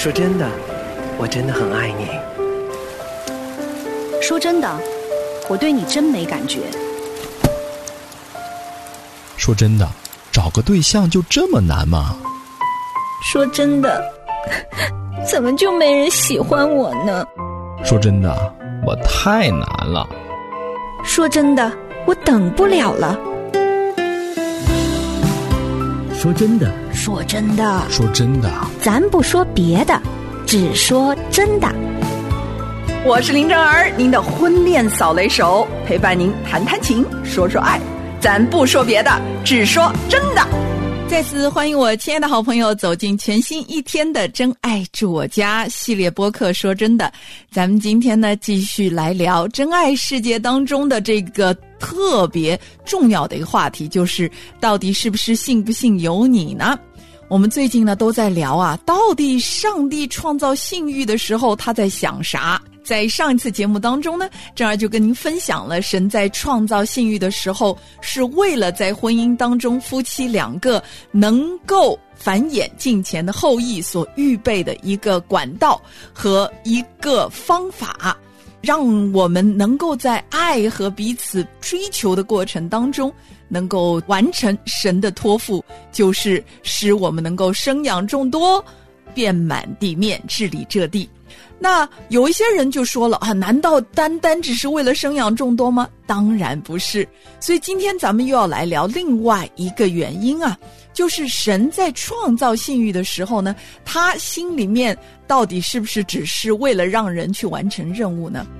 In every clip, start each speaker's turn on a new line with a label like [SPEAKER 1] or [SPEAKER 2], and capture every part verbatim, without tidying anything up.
[SPEAKER 1] 说真的，我真的很爱你。
[SPEAKER 2] 说真的，我对你真没感觉。
[SPEAKER 3] 说真的，找个对象就这么难吗？
[SPEAKER 4] 说真的，怎么就没人喜欢我呢？
[SPEAKER 3] 说真的，我太难了。
[SPEAKER 4] 说真的，我等不了了。
[SPEAKER 5] 说真的，
[SPEAKER 2] 说真的，
[SPEAKER 3] 说真的，
[SPEAKER 4] 咱不说别的，只说真的。
[SPEAKER 6] 我是林正儿，您的婚恋扫雷手，陪伴您谈谈情，说说爱，咱不说别的，只说真的。再次欢迎我亲爱的好朋友走进全新一天的真爱住我家系列播客。说真的，咱们今天呢继续来聊真爱世界当中的这个特别重要的一个话题，就是到底是不是信不信由你呢？我们最近呢都在聊啊，到底上帝创造性欲的时候他在想啥？在上一次节目当中呢，正儿就跟您分享了神在创造性欲的时候是为了在婚姻当中夫妻两个能够繁衍近前的后裔所预备的一个管道和一个方法，让我们能够在爱和彼此追求的过程当中能够完成神的托付，就是使我们能够生养众多，遍满地面，治理这地。那有一些人就说了啊，难道单单只是为了生养众多吗？当然不是。所以今天咱们又要来聊另外一个原因啊，就是神在创造性欲的时候呢，他心里面到底是不是只是为了让人去完成任务呢？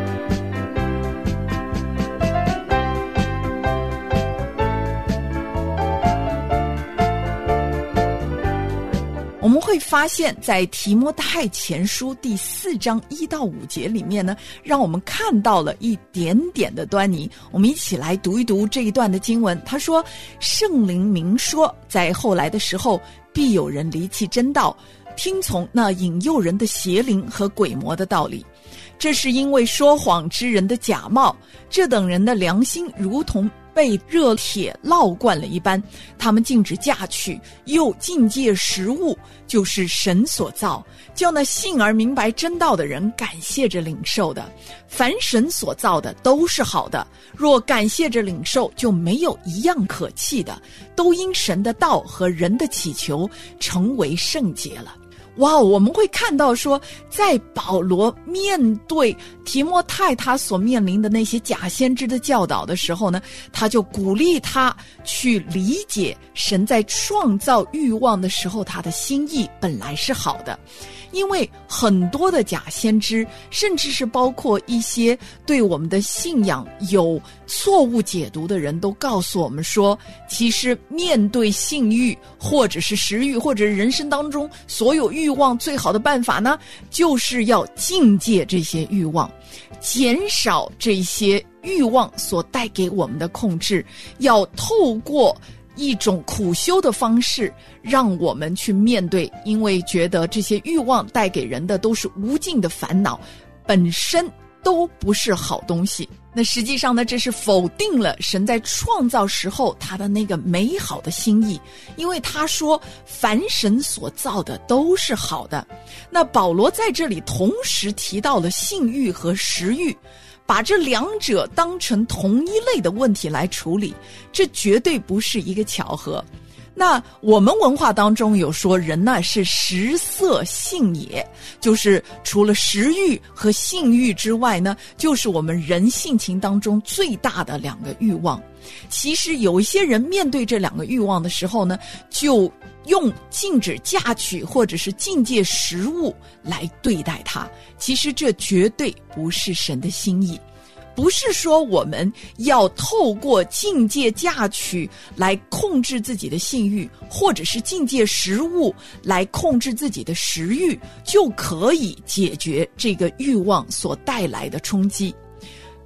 [SPEAKER 6] 我们会发现在提摩太前书第四章一到五节里面呢，让我们看到了一点点的端倪。我们一起来读一读这一段的经文。他说，圣灵明说，在后来的时候必有人离弃真道，听从那引诱人的邪灵和鬼魔的道理，这是因为说谎之人的假冒，这等人的良心如同被热铁烙惯了一般，他们禁止嫁娶，又禁戒食物，就是神所造，叫那信而明白真道的人感谢着领受的。凡神所造的都是好的，若感谢着领受，就没有一样可弃的，都因神的道和人的祈求成为圣洁了。哇，我们会看到说，在保罗面对提摩太他所面临的那些假先知的教导的时候呢，他就鼓励他去理解神在创造欲望的时候他的心意本来是好的。因为很多的假先知，甚至是包括一些对我们的信仰有错误解读的人，都告诉我们说，其实面对性欲或者是食欲或者人生当中所有欲望，最好的办法呢，就是要禁戒这些欲望，减少这些欲望所带给我们的控制，要透过一种苦修的方式让我们去面对，因为觉得这些欲望带给人的都是无尽的烦恼，本身都不是好东西。那实际上呢，这是否定了神在创造时候他的那个美好的心意，因为他说凡神所造的都是好的。那保罗在这里同时提到了性欲和食欲，把这两者当成同一类的问题来处理，这绝对不是一个巧合。那我们文化当中有说人呢是食色性也，就是除了食欲和性欲之外呢，就是我们人性情当中最大的两个欲望。其实有一些人面对这两个欲望的时候呢，就用禁止嫁娶或者是禁戒食物来对待它，其实这绝对不是神的心意。不是说我们要透过禁戒嫁娶来控制自己的性欲，或者是禁戒食物来控制自己的食欲，就可以解决这个欲望所带来的冲击。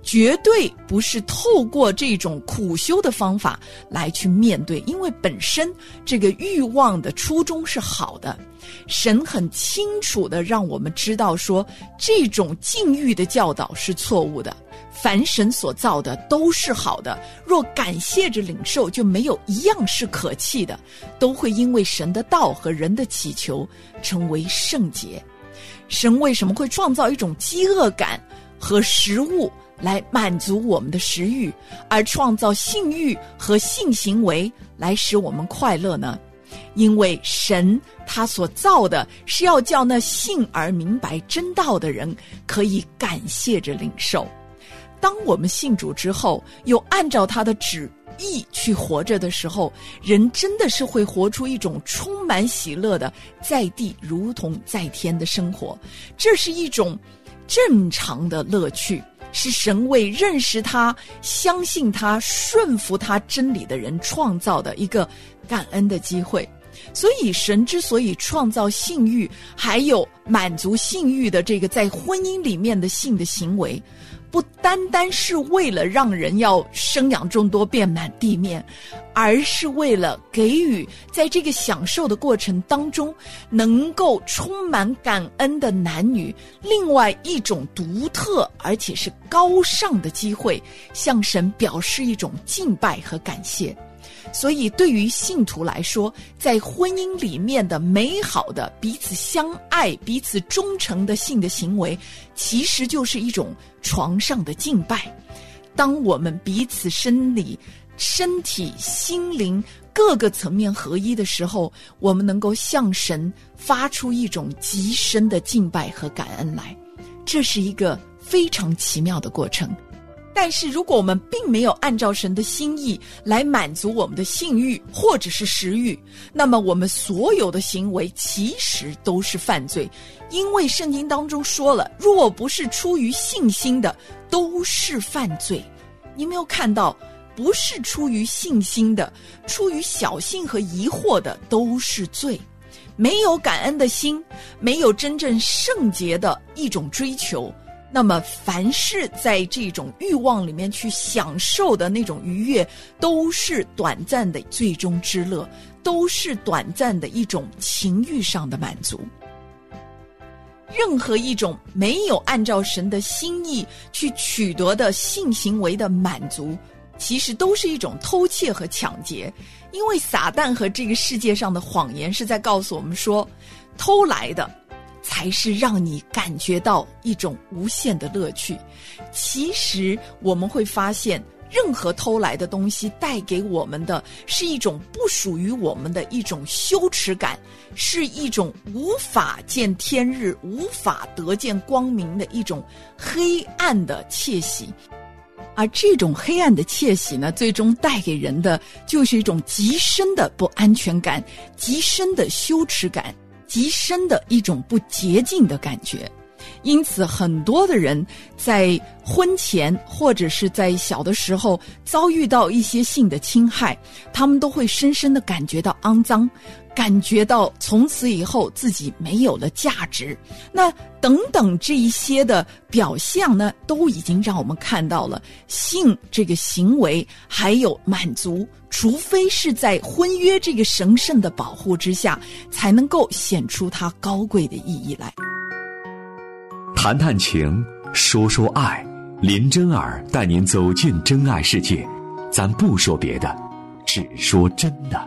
[SPEAKER 6] 绝对不是透过这种苦修的方法来去面对，因为本身这个欲望的初衷是好的。神很清楚地让我们知道说，这种禁欲的教导是错误的，凡神所造的都是好的，若感谢着领受，就没有一样是可弃的，都会因为神的道和人的祈求成为圣洁。神为什么会创造一种饥饿感和食物来满足我们的食欲，而创造性欲和性行为来使我们快乐呢？因为神他所造的是要叫那信而明白真道的人可以感谢着领受。当我们信主之后，又按照他的旨意去活着的时候，人真的是会活出一种充满喜乐的在地如同在天的生活。这是一种正常的乐趣，是神为认识他、相信他、顺服他真理的人创造的一个感恩的机会。所以神之所以创造性欲，还有满足性欲的这个在婚姻里面的性的行为，不单单是为了让人要生养众多遍满地面，而是为了给予在这个享受的过程当中能够充满感恩的男女另外一种独特而且是高尚的机会，向神表示一种敬拜和感谢。所以对于信徒来说，在婚姻里面的美好的彼此相爱、彼此忠诚的性的行为，其实就是一种床上的敬拜。当我们彼此生理、身体、心灵各个层面合一的时候，我们能够向神发出一种极深的敬拜和感恩来，这是一个非常奇妙的过程。但是如果我们并没有按照神的心意来满足我们的性欲或者是食欲，那么我们所有的行为其实都是犯罪。因为圣经当中说了，若不是出于信心的都是犯罪。你没有看到，不是出于信心的，出于小信和疑惑的都是罪。没有感恩的心，没有真正圣洁的一种追求，那么凡是在这种欲望里面去享受的那种愉悦，都是短暂的最终之乐，都是短暂的一种情欲上的满足。任何一种没有按照神的心意去取得的性行为的满足，其实都是一种偷窃和抢劫。因为撒旦和这个世界上的谎言是在告诉我们说，偷来的才是让你感觉到一种无限的乐趣。其实我们会发现，任何偷来的东西带给我们的是一种不属于我们的一种羞耻感，是一种无法见天日、无法得见光明的一种黑暗的窃喜。而这种黑暗的窃喜呢，最终带给人的就是一种极深的不安全感，极深的羞耻感，极深的一种不洁净的感觉。因此很多的人在婚前或者是在小的时候遭遇到一些性的侵害，他们都会深深的感觉到肮脏，感觉到从此以后自己没有了价值。那等等这一些的表象呢，都已经让我们看到了性这个行为还有满足，除非是在婚约这个神圣的保护之下，才能够显出它高贵的意义来。
[SPEAKER 7] 谈谈情，说说爱，林真儿带您走进真爱世界，咱不说别的，只说真的。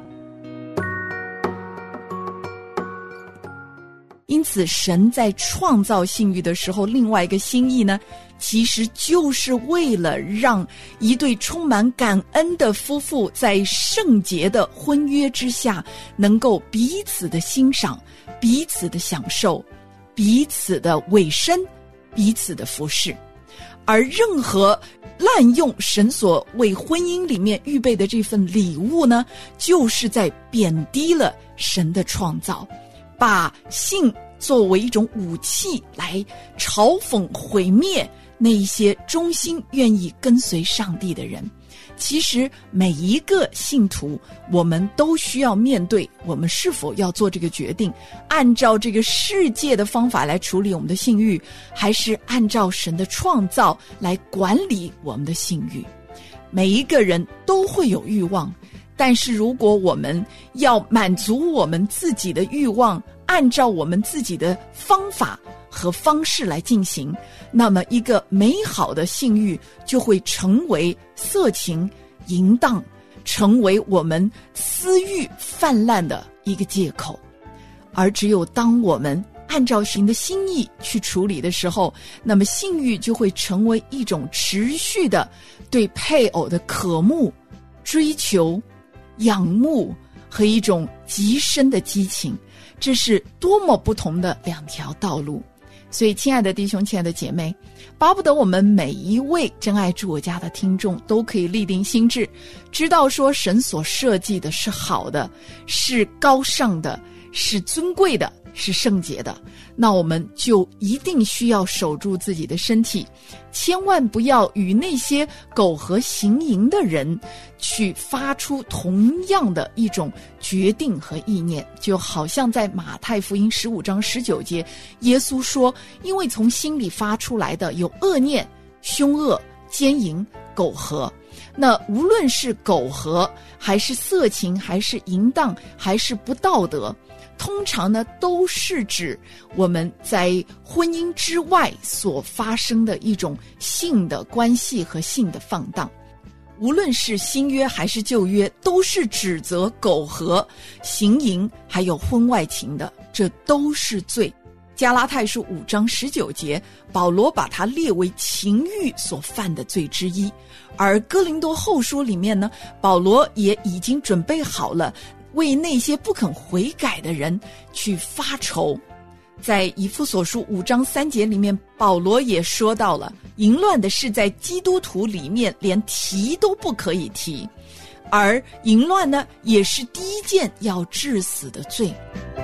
[SPEAKER 6] 因此神在创造性欲的时候，另外一个心意呢，其实就是为了让一对充满感恩的夫妇在圣洁的婚约之下，能够彼此的欣赏，彼此的享受，彼此的委身，彼此的服侍。而任何滥用神所为婚姻里面预备的这份礼物呢，就是在贬低了神的创造，把性作为一种武器来嘲讽毁灭那一些忠心愿意跟随上帝的人。 其实每一个信徒，我们都需要面对我们是否要做这个决定，按照这个世界的方法来处理我们的性欲，还是按照神的创造来管理我们的性欲。每一个人都会有欲望，但是如果我们要满足我们自己的欲望，按照我们自己的方法和方式来进行，那么一个美好的性欲就会成为色情、淫荡，成为我们私欲泛滥的一个借口。而只有当我们按照神的心意去处理的时候，那么性欲就会成为一种持续的对配偶的渴慕、追求、仰慕和一种极深的激情。这是多么不同的两条道路。所以亲爱的弟兄，亲爱的姐妹，巴不得我们每一位真爱住我家的听众都可以立定心志，知道说神所设计的是好的，是高尚的，是尊贵的，是圣洁的。那我们就一定需要守住自己的身体，千万不要与那些苟合行淫的人去发出同样的一种决定和意念。就好像在马太福音十五章十九节，耶稣说，因为从心里发出来的有恶念、凶恶、奸淫、苟合。那无论是苟合，还是色情，还是淫荡，还是不道德，通常呢都是指我们在婚姻之外所发生的一种性的关系和性的放荡。无论是新约还是旧约，都是指责苟合、行淫还有婚外情的，这都是罪。加拉太书五章十九节，保罗把它列为情欲所犯的罪之一。而哥林多后书里面呢，保罗也已经准备好了为那些不肯悔改的人去发愁。在以弗所书五章三节里面，保罗也说到了，淫乱的事在基督徒里面连提都不可以提，而淫乱呢，也是第一件要治死的罪。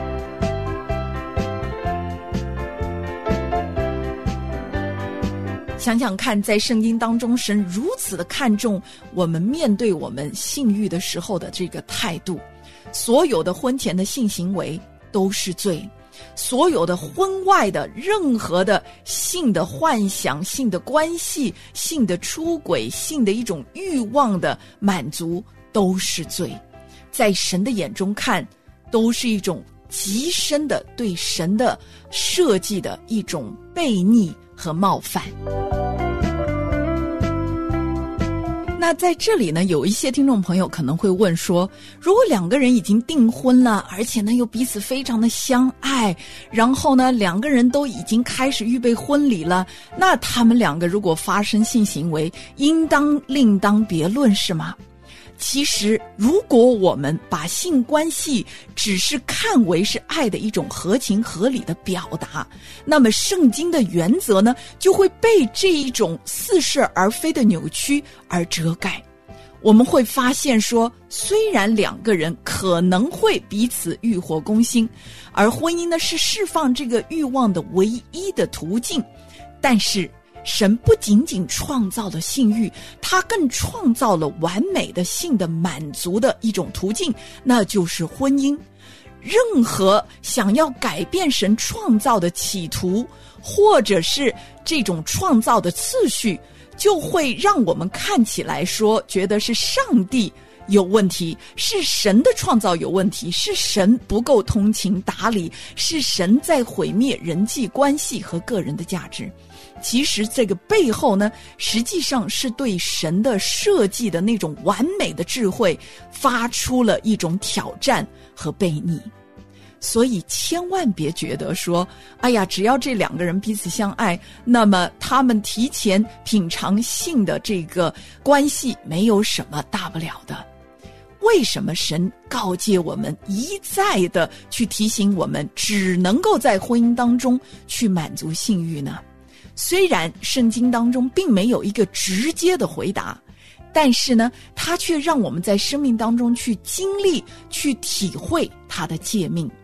[SPEAKER 6] 想想看，在圣经当中，神如此的看重我们面对我们性欲的时候的这个态度。所有的婚前的性行为都是罪，所有的婚外的任何的性的幻想、性的关系、性的出轨、性的一种欲望的满足都是罪。在神的眼中看，都是一种极深的对神的设计的一种悖逆和冒犯。那在这里呢，有一些听众朋友可能会问说，如果两个人已经订婚了，而且呢又彼此非常的相爱，然后呢两个人都已经开始预备婚礼了，那他们两个如果发生性行为，应当另当别论是吗？其实如果我们把性关系只是看为是爱的一种合情合理的表达，那么圣经的原则呢，就会被这一种似是而非的扭曲而遮盖。我们会发现说，虽然两个人可能会彼此欲火攻心，而婚姻呢是释放这个欲望的唯一的途径，但是神不仅仅创造了性欲，他更创造了完美的性的满足的一种途径，那就是婚姻。任何想要改变神创造的企图，或者是这种创造的次序，就会让我们看起来说，觉得是上帝有问题，是神的创造有问题，是神不够通情达理，是神在毁灭人际关系和个人的价值。其实这个背后呢，实际上是对神的设计的那种完美的智慧发出了一种挑战和悖逆。所以千万别觉得说，哎呀，只要这两个人彼此相爱，那么他们提前品尝性的这个关系没有什么大不了的。为什么神告诫我们，一再的去提醒我们，只能够在婚姻当中去满足性欲呢？虽然圣经当中并没有一个直接的回答，但是呢，它却让我们在生命当中去经历、去体会它的诫命。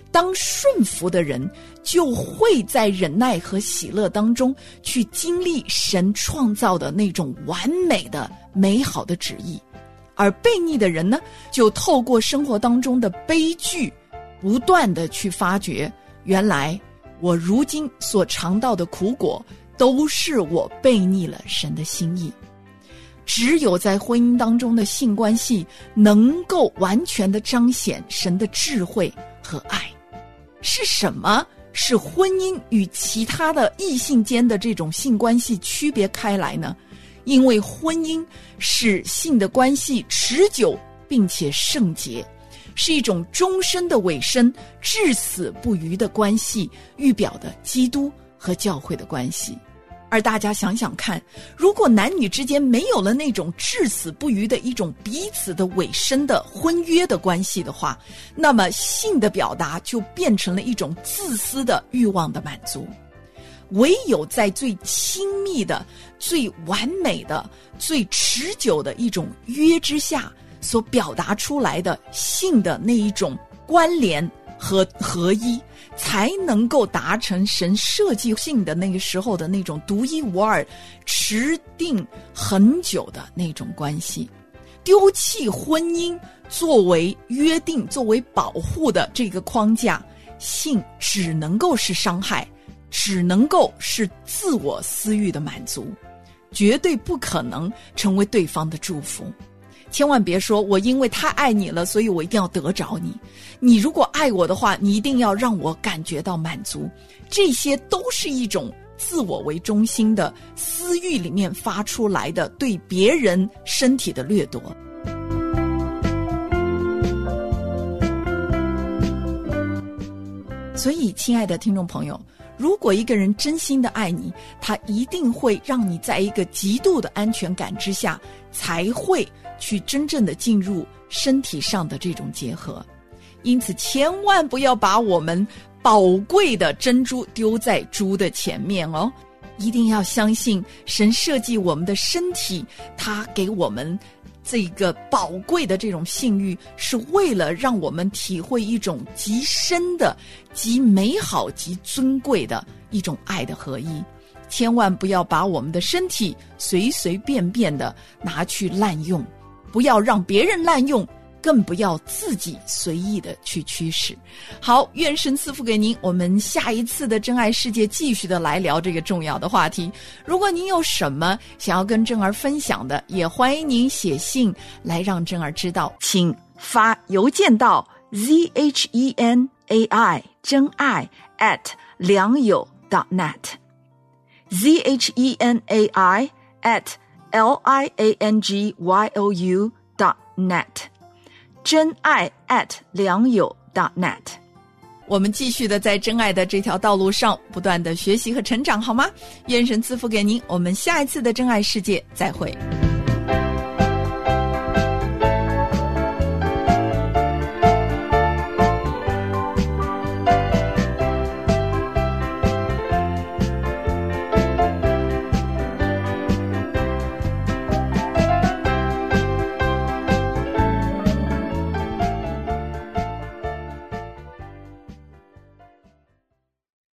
[SPEAKER 6] 当顺服的人就会在忍耐和喜乐当中去经历神创造的那种完美的美好的旨意，而悖逆的人呢，就透过生活当中的悲剧不断的去发觉，原来我如今所尝到的苦果都是我悖逆了神的心意。只有在婚姻当中的性关系能够完全的彰显神的智慧和爱。是什么使婚姻与其他的异性间的这种性关系区别开来呢？因为婚姻使性的关系持久并且圣洁，是一种终身的委身，至死不渝的关系，预表的基督和教会的关系。而大家想想看，如果男女之间没有了那种至死不渝的一种彼此的委身的婚约的关系的话，那么性的表达就变成了一种自私的欲望的满足。唯有在最亲密的、最完美的、最持久的一种约之下所表达出来的性的那一种关联和合一，才能够达成神设计性的那个时候的那种独一无二、持定很久的那种关系。丢弃婚姻作为约定、作为保护的这个框架，性只能够是伤害，只能够是自我私欲的满足，绝对不可能成为对方的祝福。千万别说我因为太爱你了，所以我一定要得着你。你如果爱我的话，你一定要让我感觉到满足。这些都是一种自我为中心的私欲里面发出来的对别人身体的掠夺。所以亲爱的听众朋友，如果一个人真心的爱你，他一定会让你在一个极度的安全感之下，才会去真正的进入身体上的这种结合。因此千万不要把我们宝贵的珍珠丢在猪的前面哦，一定要相信神设计我们的身体，他给我们这个宝贵的这种性欲，是为了让我们体会一种极深的、极美好、极尊贵的一种爱的合一。千万不要把我们的身体随随便便的拿去滥用，不要让别人滥用，更不要自己随意的去驱使。好，愿神赐福给您，我们下一次的真爱世界继续的来聊这个重要的话题。如果您有什么想要跟珍儿分享的，也欢迎您写信来让珍儿知道，请发邮件到 z h e n a i 真爱 at 良友 dot net z h e n a i at l i a n g y o u dot net 真爱 at 良友 dot net。 我们继续的在真爱的这条道路上不断的学习和成长，好吗？愿神赐福给您，我们下一次的真爱世界再会。